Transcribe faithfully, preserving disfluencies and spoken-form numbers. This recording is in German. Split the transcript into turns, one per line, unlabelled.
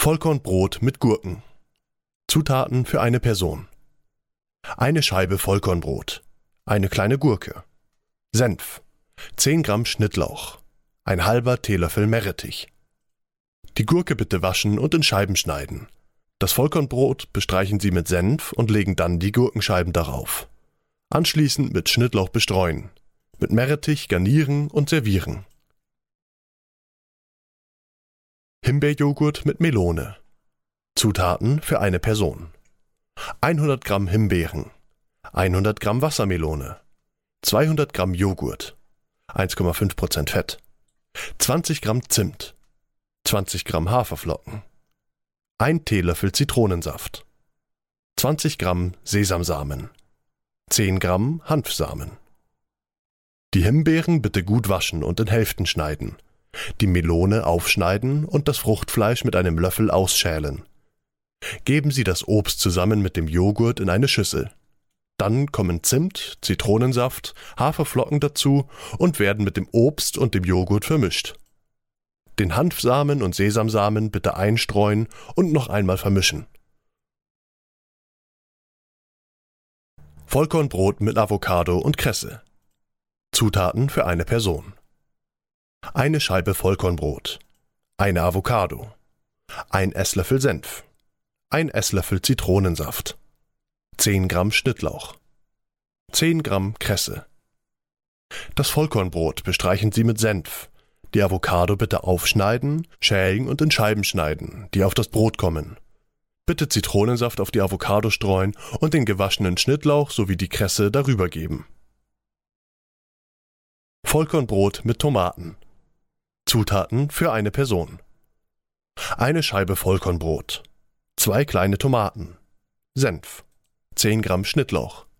Vollkornbrot mit Gurken. Zutaten für eine Person: eine Scheibe Vollkornbrot, eine kleine Gurke, Senf, zehn Gramm Schnittlauch, ein halber Teelöffel Meerrettich. Die Gurke bitte waschen und in Scheiben schneiden. Das Vollkornbrot bestreichen Sie mit Senf und legen dann die Gurkenscheiben darauf. Anschließend mit Schnittlauch bestreuen, mit Meerrettich garnieren und servieren. Himbeerjoghurt mit Melone. Zutaten für eine Person: hundert Gramm Himbeeren, hundert Gramm Wassermelone, zweihundert Gramm Joghurt, eins Komma fünf Prozent Fett, zwanzig Gramm Zimt, zwanzig Gramm Haferflocken, ein Teelöffel Zitronensaft, zwanzig Gramm Sesamsamen, zehn Gramm Hanfsamen. Die Himbeeren bitte gut waschen und in Hälften schneiden, die Melone aufschneiden und das Fruchtfleisch mit einem Löffel ausschälen. Geben Sie das Obst zusammen mit dem Joghurt in eine Schüssel. Dann kommen Zimt, Zitronensaft, Haferflocken dazu und werden mit dem Obst und dem Joghurt vermischt. Den Hanfsamen und Sesamsamen bitte einstreuen und noch einmal vermischen. Vollkornbrot mit Avocado und Kresse. Zutaten für eine Person: eine Scheibe Vollkornbrot, eine Avocado, ein Esslöffel Senf, ein Esslöffel Zitronensaft, zehn Gramm Schnittlauch, zehn Gramm Kresse. Das Vollkornbrot bestreichen Sie mit Senf. Die Avocado bitte aufschneiden, schälen und in Scheiben schneiden, die auf das Brot kommen. Bitte Zitronensaft auf die Avocado streuen und den gewaschenen Schnittlauch sowie die Kresse darüber geben. Vollkornbrot mit Tomaten. Zutaten für eine Person: eine Scheibe Vollkornbrot, zwei kleine Tomaten, Senf, zehn Gramm Schnittlauch,